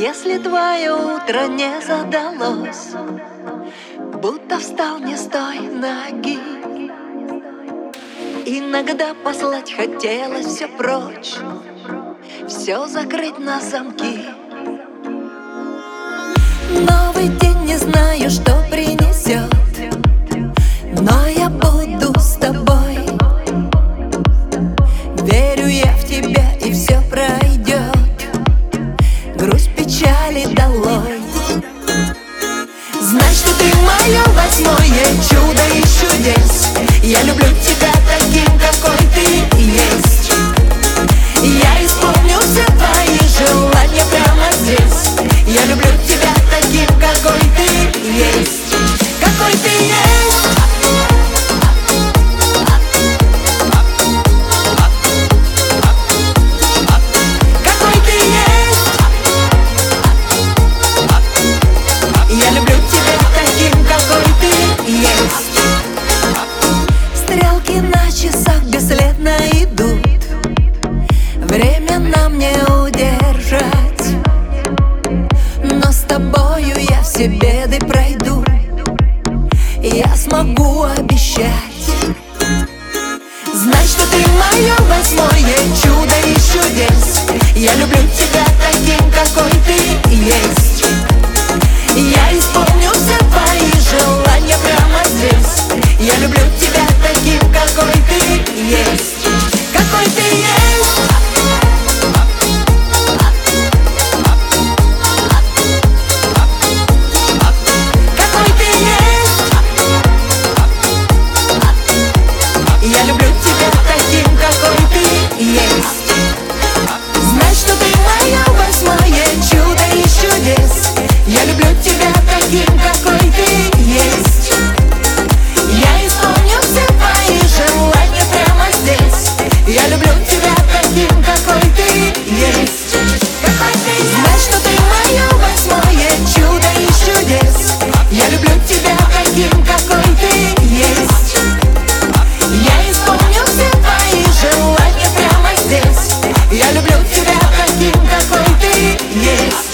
Если твое утро не задалось, будто встал не с той ноги, иногда послать хотелось все прочь, все закрыть на замки. Новый день, не знаю, что принесет, но я буду с тобой. Верю я в тебя, и все пройдет, грусть, печали долой. Знай, что ты мое восьмое чудо и чудес. Я люблю тебя таким, какой ты есть. Я исполню все твои желания прямо здесь. Я люблю тебя таким, какой ты есть. Какой ты есть. Какой ты есть. Я люблю тебя таким, какой ты есть. Стрелки на часах бесследно идут, время нам не удержать, но с тобою я все беды пройду, я смогу обещать. Знай, что ты мое восьмое чудо и чудес. Я люблю тебя таким, какой ты есть. Я исполню все твои желания прямо здесь. Я люблю тебя таким, какой ты есть. Какой ты есть. Какой ты есть. Я люблю тебя таким, какой ты есть. Знай, что ты мое восьмое чудо и чудес. Я люблю тебя таким, какой ты есть. Я исполню все твои желания прямо здесь. Я люблю тебя таким, какой ты есть. Какой ты есть. Знай, что ты мое восьмое чудо и чудес. Я люблю тебя таким, какой ты есть. Я исполню все твои желания прямо здесь. Я люблю тебя таким, какой ты есть.